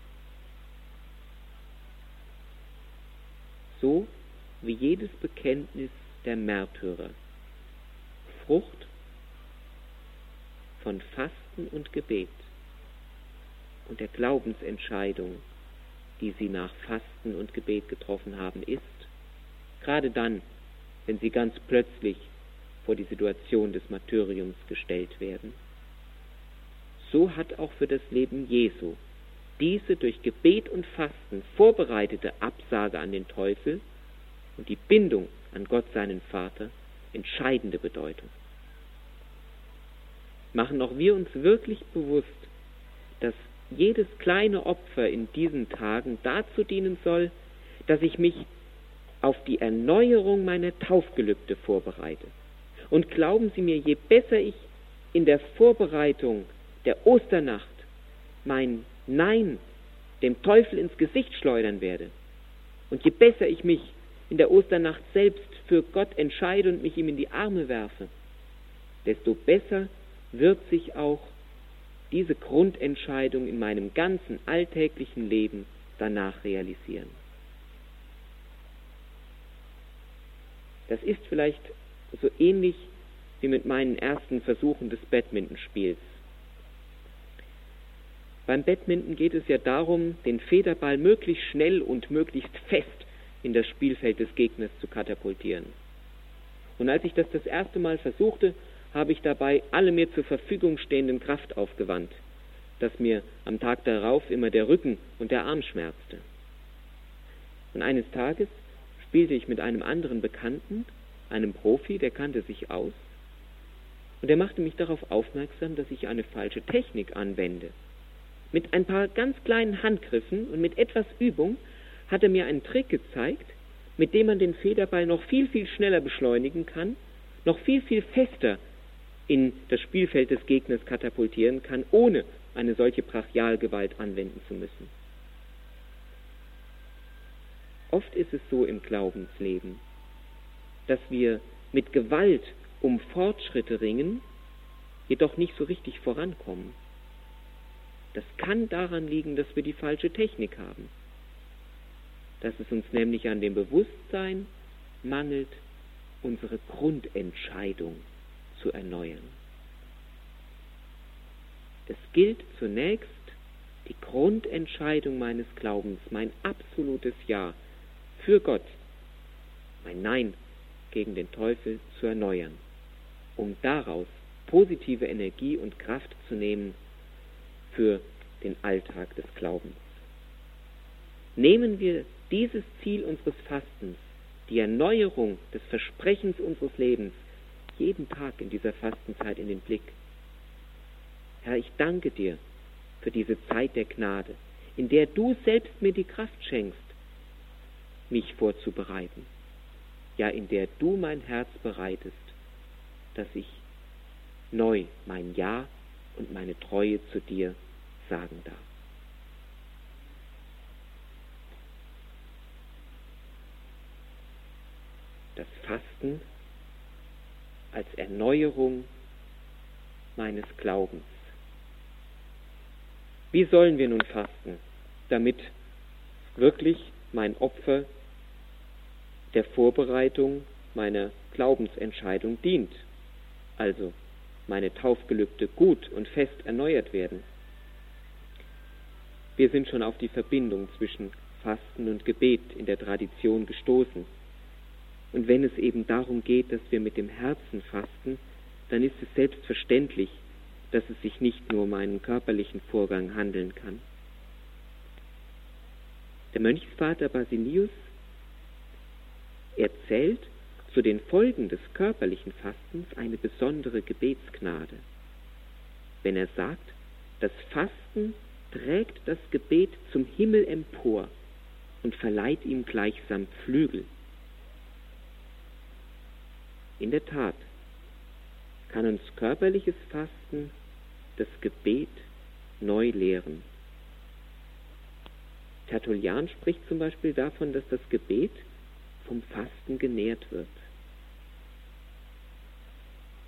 So wie jedes Bekenntnis der Märtyrer Frucht von Fasten und Gebet und der Glaubensentscheidung, die sie nach Fasten und Gebet getroffen haben, ist, gerade dann, wenn sie ganz plötzlich vor die Situation des Martyriums gestellt werden. So hat auch für das Leben Jesu diese durch Gebet und Fasten vorbereitete Absage an den Teufel und die Bindung an Gott, seinen Vater, entscheidende Bedeutung. Machen auch wir uns wirklich bewusst, dass jedes kleine Opfer in diesen Tagen dazu dienen soll, dass ich mich auf die Erneuerung meiner Taufgelübde vorbereite. Und glauben Sie mir, je besser ich in der Vorbereitung der Osternacht mein Nein dem Teufel ins Gesicht schleudern werde, und je besser ich mich in der Osternacht selbst für Gott entscheide und mich ihm in die Arme werfe, desto besser wird sich auch diese Grundentscheidung in meinem ganzen alltäglichen Leben danach realisieren. Das ist vielleicht so ähnlich wie mit meinen ersten Versuchen des Badmintonspiels. Beim Badminton geht es ja darum, den Federball möglichst schnell und möglichst fest in das Spielfeld des Gegners zu katapultieren. Und als ich das das erste Mal versuchte, habe ich dabei alle mir zur Verfügung stehenden Kraft aufgewandt, dass mir am Tag darauf immer der Rücken und der Arm schmerzte. Und eines Tages spielte ich mit einem anderen Bekannten, einem Profi, der kannte sich aus, und er machte mich darauf aufmerksam, dass ich eine falsche Technik anwende. Mit ein paar ganz kleinen Handgriffen und mit etwas Übung hat er mir einen Trick gezeigt, mit dem man den Federball noch viel, viel schneller beschleunigen kann, noch viel, viel fester in das Spielfeld des Gegners katapultieren kann, ohne eine solche Brachialgewalt anwenden zu müssen. Oft ist es so im Glaubensleben, dass wir mit Gewalt um Fortschritte ringen, jedoch nicht so richtig vorankommen. Das kann daran liegen, dass wir die falsche Technik haben. Dass es uns nämlich an dem Bewusstsein mangelt, unsere Grundentscheidung zu erneuern. Es gilt zunächst, die Grundentscheidung meines Glaubens, mein absolutes Ja für Gott, mein Nein gegen den Teufel zu erneuern, um daraus positive Energie und Kraft zu nehmen für den Alltag des Glaubens. Nehmen wir dieses Ziel unseres Fastens, die Erneuerung des Versprechens unseres Lebens, jeden Tag in dieser Fastenzeit in den Blick. Herr, ich danke dir für diese Zeit der Gnade, in der du selbst mir die Kraft schenkst, mich vorzubereiten. Ja, in der du mein Herz bereitest, dass ich neu mein Ja und meine Treue zu dir sagen darf. Das Fasten als Erneuerung meines Glaubens. Wie sollen wir nun fasten, damit wirklich mein Opfer der Vorbereitung meiner Glaubensentscheidung dient, also meine Taufgelübde gut und fest erneuert werden? Wir sind schon auf die Verbindung zwischen Fasten und Gebet in der Tradition gestoßen. Und wenn es eben darum geht, dass wir mit dem Herzen fasten, dann ist es selbstverständlich, dass es sich nicht nur um einen körperlichen Vorgang handeln kann. Der Mönchsvater Basilius erzählt zu den Folgen des körperlichen Fastens eine besondere Gebetsgnade, wenn er sagt, das Fasten trägt das Gebet zum Himmel empor und verleiht ihm gleichsam Flügel. In der Tat kann uns körperliches Fasten das Gebet neu lehren. Tertullian spricht zum Beispiel davon, dass das Gebet vom Fasten genährt wird.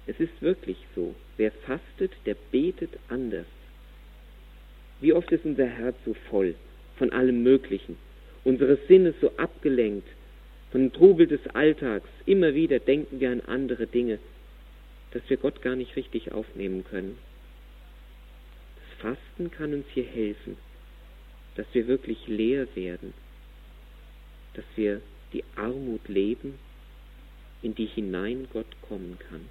Es ist wirklich so. Wer fastet, der betet anders. Wie oft ist unser Herz so voll von allem Möglichen, unsere Sinne so abgelenkt von dem Trubel des Alltags. Immer wieder denken wir an andere Dinge, dass wir Gott gar nicht richtig aufnehmen können. Das Fasten kann uns hier helfen, dass wir wirklich leer werden, dass wir die Armut leben, in die hinein Gott kommen kann.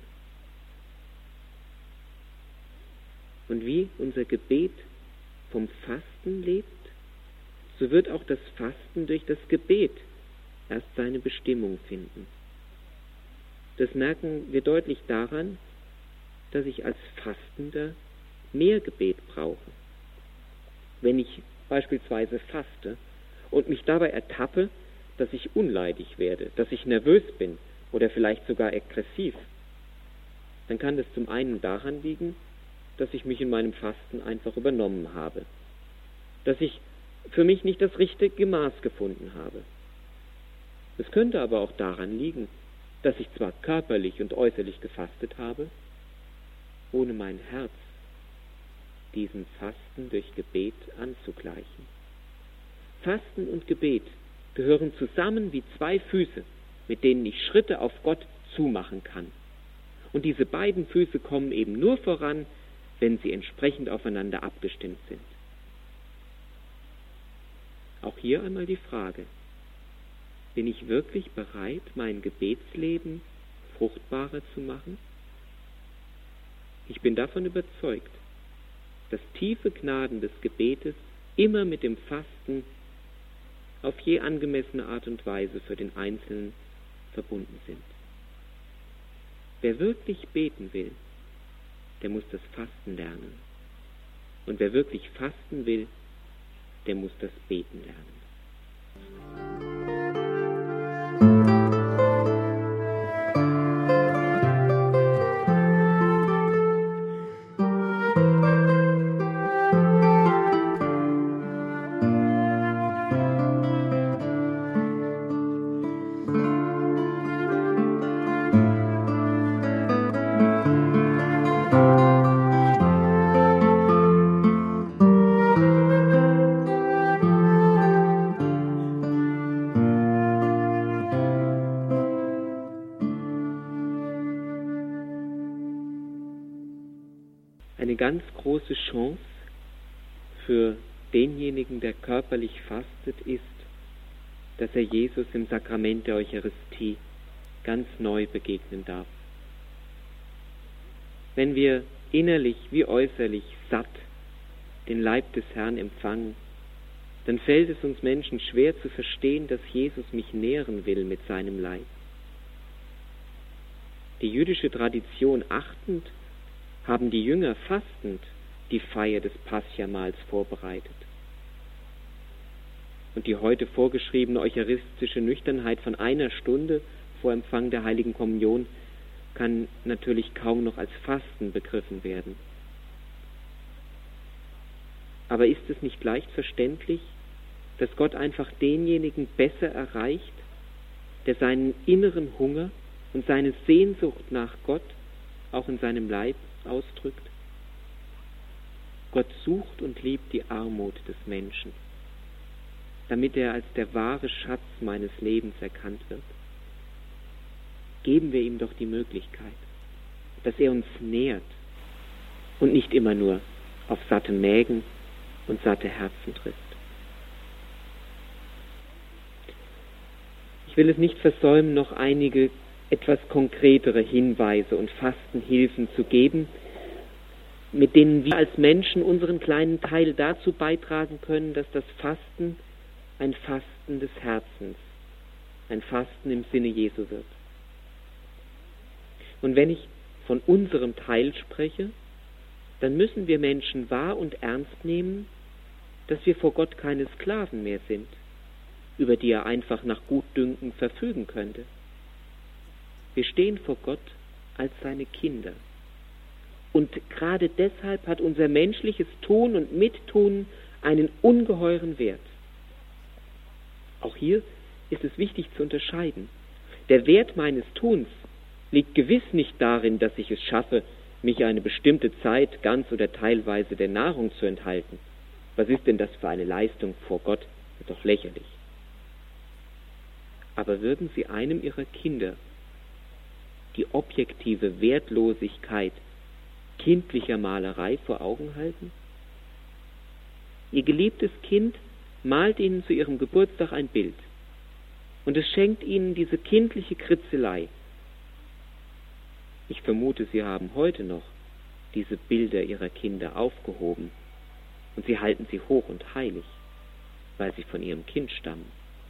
Und wie unser Gebet vom Fasten lebt, so wird auch das Fasten durch das Gebet erst seine Bestimmung finden. Das merken wir deutlich daran, dass ich als Fastender mehr Gebet brauche. Wenn ich beispielsweise faste und mich dabei ertappe, dass ich unleidig werde, dass ich nervös bin oder vielleicht sogar aggressiv, dann kann das zum einen daran liegen, dass ich mich in meinem Fasten einfach übernommen habe, dass ich für mich nicht das richtige Maß gefunden habe. Es könnte aber auch daran liegen, dass ich zwar körperlich und äußerlich gefastet habe, ohne mein Herz diesem Fasten durch Gebet anzugleichen. Fasten und Gebet gehören zusammen wie zwei Füße, mit denen ich Schritte auf Gott zumachen kann. Und diese beiden Füße kommen eben nur voran, wenn sie entsprechend aufeinander abgestimmt sind. Auch hier einmal die Frage: Bin ich wirklich bereit, mein Gebetsleben fruchtbarer zu machen? Ich bin davon überzeugt, dass tiefe Gnaden des Gebetes immer mit dem Fasten auf je angemessene Art und Weise für den Einzelnen verbunden sind. Wer wirklich beten will, der muss das Fasten lernen. Und wer wirklich fasten will, der muss das Beten lernen. Eine ganz große Chance für denjenigen, der körperlich fastet, ist, dass er Jesus im Sakrament der Eucharistie ganz neu begegnen darf. Wenn wir innerlich wie äußerlich satt den Leib des Herrn empfangen, dann fällt es uns Menschen schwer zu verstehen, dass Jesus mich nähren will mit seinem Leib. Die jüdische Tradition achtend, haben die Jünger fastend die Feier des Paschamahls vorbereitet. Und die heute vorgeschriebene eucharistische Nüchternheit von einer Stunde vor Empfang der Heiligen Kommunion kann natürlich kaum noch als Fasten begriffen werden. Aber ist es nicht leicht verständlich, dass Gott einfach denjenigen besser erreicht, der seinen inneren Hunger und seine Sehnsucht nach Gott auch in seinem Leib ausdrückt? Gott sucht und liebt die Armut des Menschen, damit er als der wahre Schatz meines Lebens erkannt wird. Geben wir ihm doch die Möglichkeit, dass er uns nährt und nicht immer nur auf satte Mägen und satte Herzen trifft. Ich will es nicht versäumen, noch einige etwas konkretere Hinweise und Fastenhilfen zu geben, mit denen wir als Menschen unseren kleinen Teil dazu beitragen können, dass das Fasten ein Fasten des Herzens, ein Fasten im Sinne Jesu wird. Und wenn ich von unserem Teil spreche, dann müssen wir Menschen wahr und ernst nehmen, dass wir vor Gott keine Sklaven mehr sind, über die er einfach nach Gutdünken verfügen könnte. Wir stehen vor Gott als seine Kinder. Und gerade deshalb hat unser menschliches Tun und Mittun einen ungeheuren Wert. Auch hier ist es wichtig zu unterscheiden. Der Wert meines Tuns liegt gewiss nicht darin, dass ich es schaffe, mich eine bestimmte Zeit ganz oder teilweise der Nahrung zu enthalten. Was ist denn das für eine Leistung vor Gott? Das ist doch lächerlich. Aber würden Sie einem Ihrer Kinder die objektive Wertlosigkeit kindlicher Malerei vor Augen halten? Ihr geliebtes Kind malt Ihnen zu Ihrem Geburtstag ein Bild und es schenkt Ihnen diese kindliche Kritzelei. Ich vermute, Sie haben heute noch diese Bilder Ihrer Kinder aufgehoben und Sie halten sie hoch und heilig, weil sie von Ihrem Kind stammen.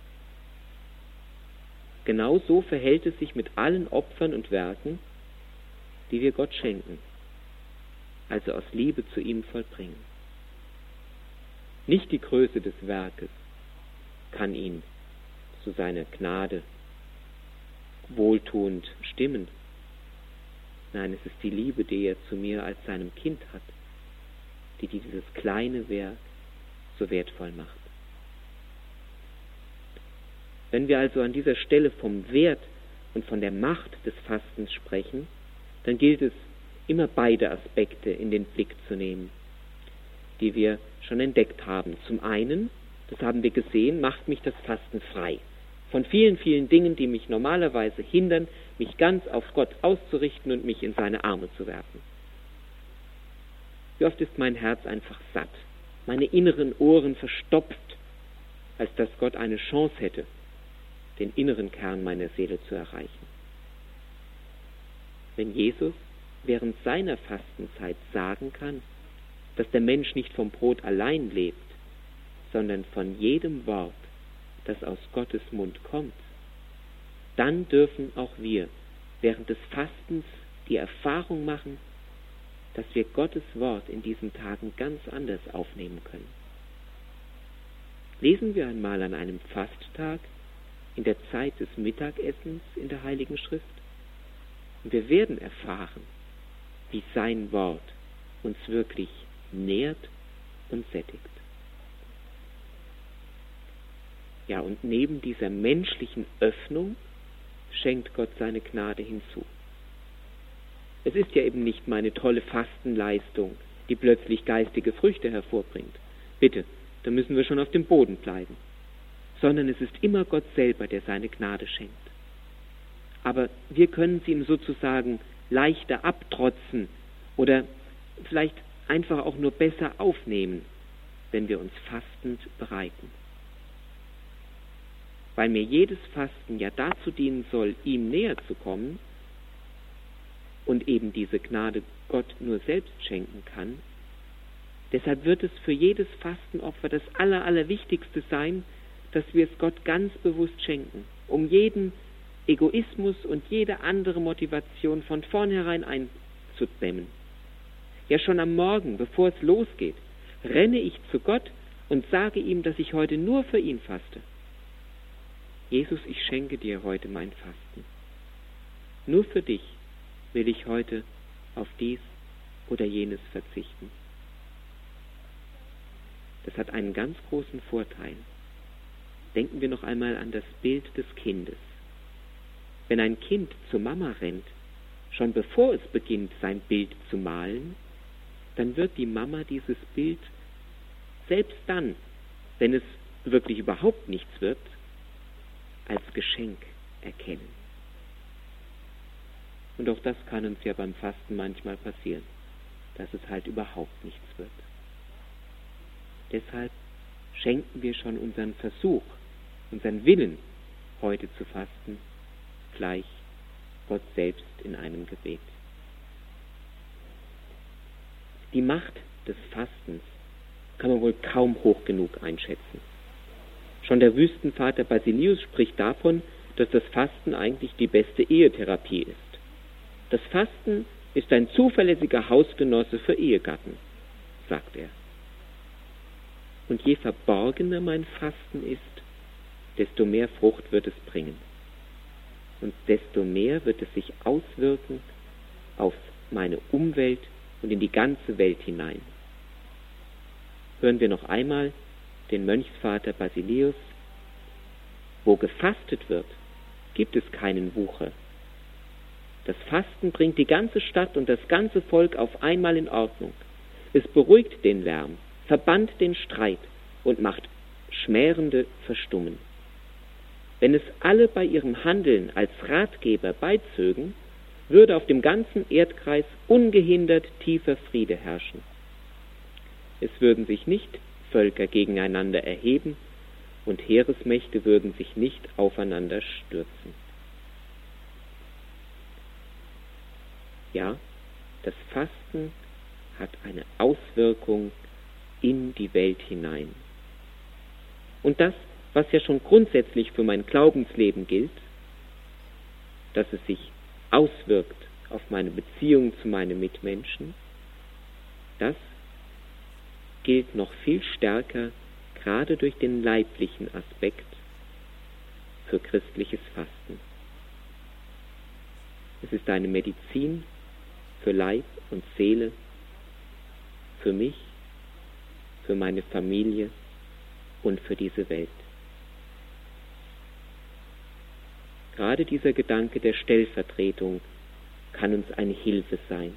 Genau so verhält es sich mit allen Opfern und Werken, die wir Gott schenken, also aus Liebe zu ihm vollbringen. Nicht die Größe des Werkes kann ihn zu seiner Gnade wohltuend stimmen. Nein, es ist die Liebe, die er zu mir als seinem Kind hat, die dieses kleine Werk so wertvoll macht. Wenn wir also an dieser Stelle vom Wert und von der Macht des Fastens sprechen, dann gilt es, immer beide Aspekte in den Blick zu nehmen, die wir schon entdeckt haben. Zum einen, das haben wir gesehen, macht mich das Fasten frei von vielen, vielen Dingen, die mich normalerweise hindern, mich ganz auf Gott auszurichten und mich in seine Arme zu werfen. Wie oft ist mein Herz einfach satt, meine inneren Ohren verstopft, als dass Gott eine Chance hätte, den inneren Kern meiner Seele zu erreichen. Wenn Jesus während seiner Fastenzeit sagen kann, dass der Mensch nicht vom Brot allein lebt, sondern von jedem Wort, das aus Gottes Mund kommt, dann dürfen auch wir während des Fastens die Erfahrung machen, dass wir Gottes Wort in diesen Tagen ganz anders aufnehmen können. Lesen wir einmal an einem Fasttag in der Zeit des Mittagessens in der Heiligen Schrift und wir werden erfahren, wie sein Wort uns wirklich nährt und sättigt. Ja, und neben dieser menschlichen Öffnung schenkt Gott seine Gnade hinzu. Es ist ja eben nicht meine tolle Fastenleistung, die plötzlich geistige Früchte hervorbringt. Bitte, da müssen wir schon auf dem Boden bleiben. Sondern es ist immer Gott selber, der seine Gnade schenkt. Aber wir können sie ihm sozusagen leichter abtrotzen oder vielleicht einfach auch nur besser aufnehmen, wenn wir uns fastend bereiten. Weil mir jedes Fasten ja dazu dienen soll, ihm näher zu kommen und eben diese Gnade Gott nur selbst schenken kann, deshalb wird es für jedes Fastenopfer das Aller, Allerwichtigste sein, dass wir es Gott ganz bewusst schenken, um jeden Egoismus und jede andere Motivation von vornherein einzudämmen. Ja, schon am Morgen, bevor es losgeht, renne ich zu Gott und sage ihm, dass ich heute nur für ihn faste. Jesus, ich schenke dir heute mein Fasten. Nur für dich will ich heute auf dies oder jenes verzichten. Das hat einen ganz großen Vorteil. Denken wir noch einmal an das Bild des Kindes. Wenn ein Kind zur Mama rennt, schon bevor es beginnt, sein Bild zu malen, dann wird die Mama dieses Bild selbst dann, wenn es wirklich überhaupt nichts wird, als Geschenk erkennen. Und auch das kann uns ja beim Fasten manchmal passieren, dass es halt überhaupt nichts wird. Deshalb schenken wir schon unseren Versuch, unseren Willen, heute zu fasten, gleich Gott selbst in einem Gebet. Die Macht des Fastens kann man wohl kaum hoch genug einschätzen. Schon der Wüstenvater Basilius spricht davon, dass das Fasten eigentlich die beste Ehetherapie ist. Das Fasten ist ein zuverlässiger Hausgenosse für Ehegatten, sagt er. Und je verborgener mein Fasten ist, desto mehr Frucht wird es bringen. Und desto mehr wird es sich auswirken auf meine Umwelt und in die ganze Welt hinein. Hören wir noch einmal den Mönchsvater Basilius: Wo gefastet wird, gibt es keinen Wucher. Das Fasten bringt die ganze Stadt und das ganze Volk auf einmal in Ordnung. Es beruhigt den Lärm, verbannt den Streit und macht Schmärende verstummen. Wenn es alle bei ihrem Handeln als Ratgeber beizögen, würde auf dem ganzen Erdkreis ungehindert tiefer Friede herrschen. Es würden sich nicht Völker gegeneinander erheben und Heeresmächte würden sich nicht aufeinander stürzen. Ja, das Fasten hat eine Auswirkung in die Welt hinein. Und das, was ja schon grundsätzlich für mein Glaubensleben gilt, dass es sich auswirkt auf meine Beziehung zu meinen Mitmenschen, das gilt noch viel stärker, gerade durch den leiblichen Aspekt, für christliches Fasten. Es ist eine Medizin für Leib und Seele, für mich, für meine Familie und für diese Welt. Gerade dieser Gedanke der Stellvertretung kann uns eine Hilfe sein.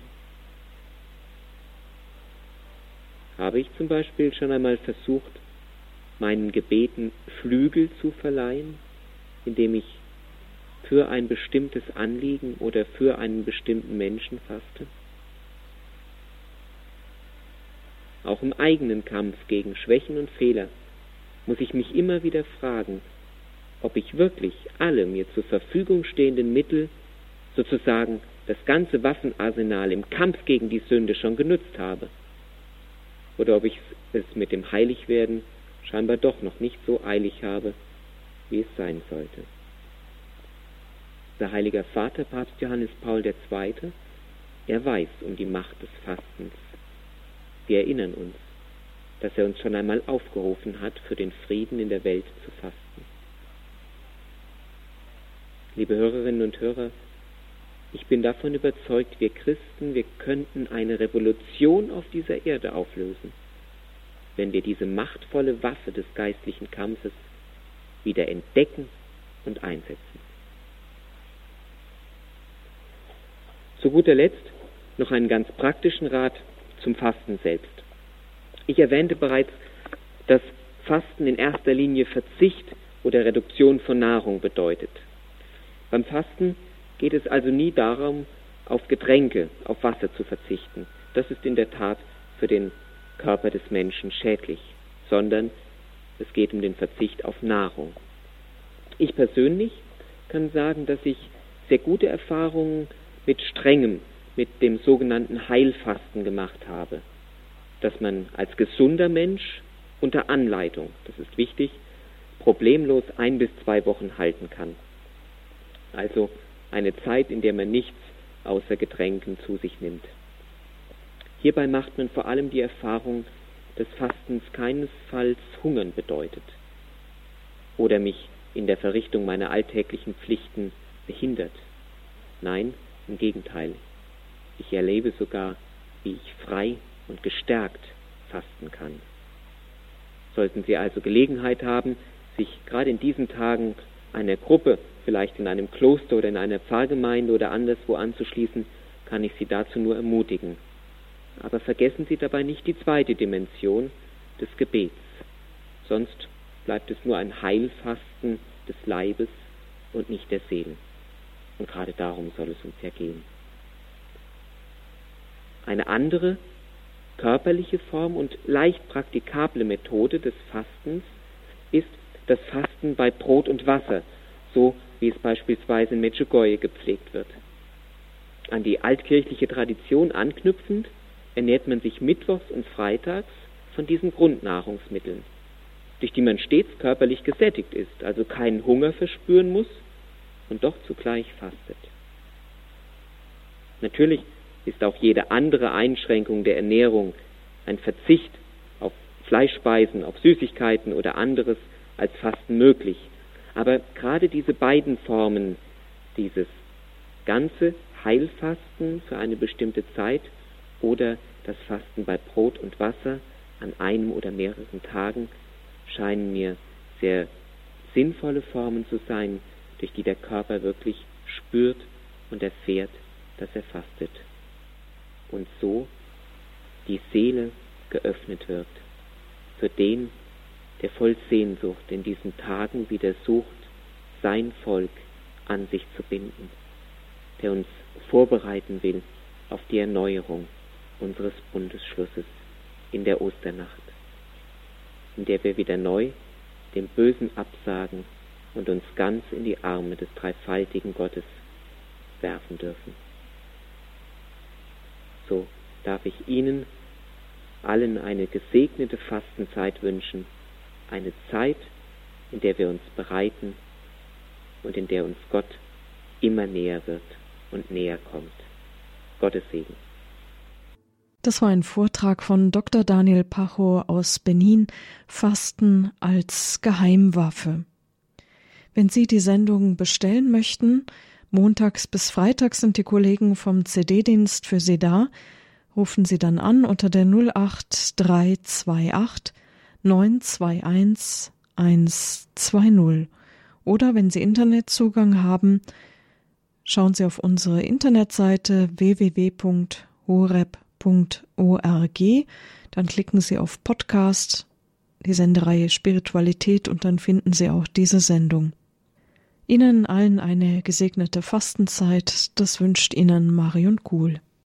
Habe ich zum Beispiel schon einmal versucht, meinen Gebeten Flügel zu verleihen, indem ich für ein bestimmtes Anliegen oder für einen bestimmten Menschen faste? Auch im eigenen Kampf gegen Schwächen und Fehler muss ich mich immer wieder fragen, ob ich wirklich alle mir zur Verfügung stehenden Mittel, sozusagen das ganze Waffenarsenal im Kampf gegen die Sünde schon genutzt habe, oder ob ich es mit dem Heiligwerden scheinbar doch noch nicht so eilig habe, wie es sein sollte. Der Heilige Vater, Papst Johannes Paul der Zweite., er weiß um die Macht des Fastens. Wir erinnern uns, dass er uns schon einmal aufgerufen hat, für den Frieden in der Welt zu fasten. Liebe Hörerinnen und Hörer, ich bin davon überzeugt, wir Christen, wir könnten eine Revolution auf dieser Erde auflösen, wenn wir diese machtvolle Waffe des geistlichen Kampfes wieder entdecken und einsetzen. Zu guter Letzt noch einen ganz praktischen Rat zum Fasten selbst. Ich erwähnte bereits, dass Fasten in erster Linie Verzicht oder Reduktion von Nahrung bedeutet. Beim Fasten geht es also nie darum, auf Getränke, auf Wasser zu verzichten. Das ist in der Tat für den Körper des Menschen schädlich, sondern es geht um den Verzicht auf Nahrung. Ich persönlich kann sagen, dass ich sehr gute Erfahrungen mit strengem, mit dem sogenannten Heilfasten gemacht habe, dass man als gesunder Mensch unter Anleitung, das ist wichtig, problemlos ein bis zwei Wochen halten kann. Also eine Zeit, in der man nichts außer Getränken zu sich nimmt. Hierbei macht man vor allem die Erfahrung, dass Fastens keinesfalls Hungern bedeutet oder mich in der Verrichtung meiner alltäglichen Pflichten behindert. Nein, im Gegenteil. Ich erlebe sogar, wie ich frei und gestärkt fasten kann. Sollten Sie also Gelegenheit haben, sich gerade in diesen Tagen einer Gruppe, vielleicht in einem Kloster oder in einer Pfarrgemeinde oder anderswo anzuschließen, kann ich Sie dazu nur ermutigen. Aber vergessen Sie dabei nicht die zweite Dimension des Gebets. Sonst bleibt es nur ein Heilfasten des Leibes und nicht der Seele. Und gerade darum soll es uns ja gehen. Eine andere körperliche Form und leicht praktikable Methode des Fastens ist das Fasten bei Brot und Wasser, so wie es beispielsweise in Medjugorje gepflegt wird. An die altkirchliche Tradition anknüpfend ernährt man sich mittwochs und freitags von diesen Grundnahrungsmitteln, durch die man stets körperlich gesättigt ist, also keinen Hunger verspüren muss und doch zugleich fastet. Natürlich ist auch jede andere Einschränkung der Ernährung, ein Verzicht auf Fleischspeisen, auf Süßigkeiten oder anderes als Fasten möglich. Aber gerade diese beiden Formen, dieses ganze Heilfasten für eine bestimmte Zeit oder das Fasten bei Brot und Wasser an einem oder mehreren Tagen, scheinen mir sehr sinnvolle Formen zu sein, durch die der Körper wirklich spürt und erfährt, dass er fastet. Und so die Seele geöffnet wird für den, der voll Sehnsucht in diesen Tagen wieder sucht, sein Volk an sich zu binden, der uns vorbereiten will auf die Erneuerung unseres Bundesschlusses in der Osternacht, in der wir wieder neu dem Bösen absagen und uns ganz in die Arme des dreifaltigen Gottes werfen dürfen. So darf ich Ihnen allen eine gesegnete Fastenzeit wünschen, eine Zeit, in der wir uns bereiten und in der uns Gott immer näher wird und näher kommt. Gottes Segen. Das war ein Vortrag von Doktor Daniel Pacho aus Benin, Fasten als Geheimwaffe. Wenn Sie die Sendung bestellen möchten, montags bis freitags sind die Kollegen vom C D-Dienst für Sie da. Rufen Sie dann an unter der null acht drei zwei acht neun zwei eins eins zwei null. Oder wenn Sie Internetzugang haben, schauen Sie auf unsere Internetseite w w w punkt horeb punkt org, dann klicken Sie auf Podcast, die Sendereihe Spiritualität, und dann finden Sie auch diese Sendung. Ihnen allen eine gesegnete Fastenzeit, das wünscht Ihnen Marion Kuhl.